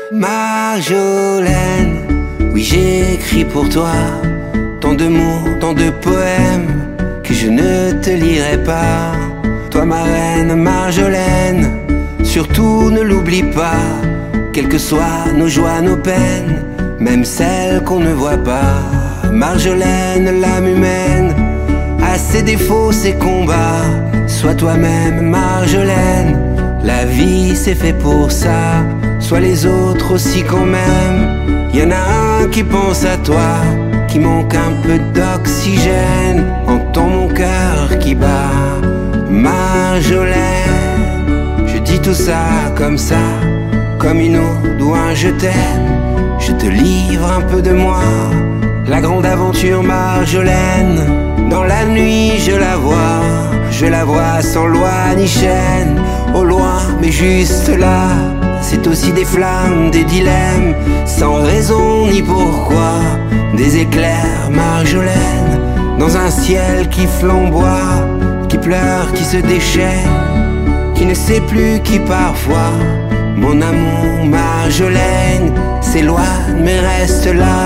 Marjolaine, oui j'ai écrit pour toi tant de mots, tant de poèmes que je ne te lirai pas. Toi ma reine Marjolaine, surtout ne l'oublie pas, quelles que soient nos joies, nos peines, même celles qu'on ne voit pas. Marjolaine, l'âme humaine a ses défauts, ses combats. Sois toi-même Marjolaine, la vie c'est fait pour ça. Sois les autres aussi quand même. Y'en a un qui pense à toi, qui manque un peu d'oxygène. Entends mon cœur qui bat, Marjolaine. Je dis tout ça, comme une ode ou un je t'aime. Je te livre un peu de moi, la grande aventure Marjolaine. Dans la nuit je la vois sans loi ni chaîne. Au loin mais juste là, c'est aussi des flammes, des dilemmes, sans raison ni pourquoi. Des éclairs Marjolaine, dans un ciel qui flamboie, qui pleure, qui se déchaîne, qui ne sait plus qui parfois. Mon amour Marjolaine s'éloigne mais reste là.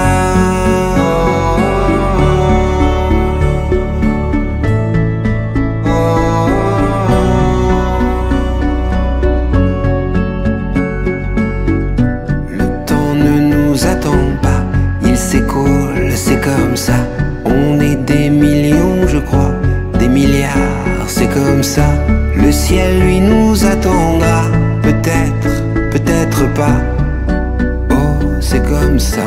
S'écoule, c'est comme ça. On est des millions, je crois, des milliards, c'est comme ça. Le ciel, lui, nous attendra. Peut-être, peut-être pas. Oh, c'est comme ça.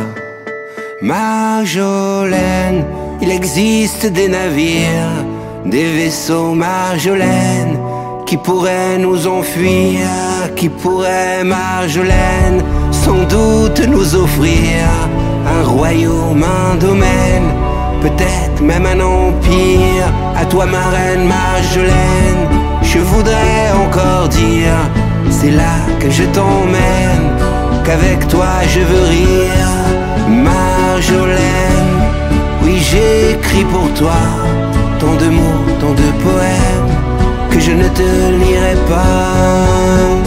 Marjolaine, il existe des navires, des vaisseaux Marjolaine, qui pourraient nous enfuir, qui pourraient, Marjolaine, sans doute nous offrir un royaume, un domaine, peut-être même un empire. À toi ma reine Marjolaine, je voudrais encore dire, c'est là que je t'emmène, qu'avec toi je veux rire. Marjolaine, oui j'ai écrit pour toi tant de mots, tant de poèmes que je ne te lirai pas.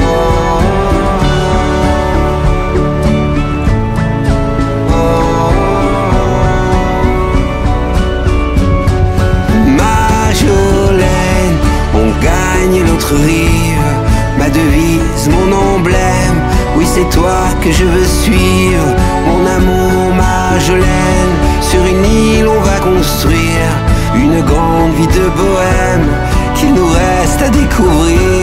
L'autre rive, ma devise, mon emblème, oui c'est toi que je veux suivre. Mon amour Marjolaine, sur une île on va construire une grande vie de bohème qu'il nous reste à découvrir.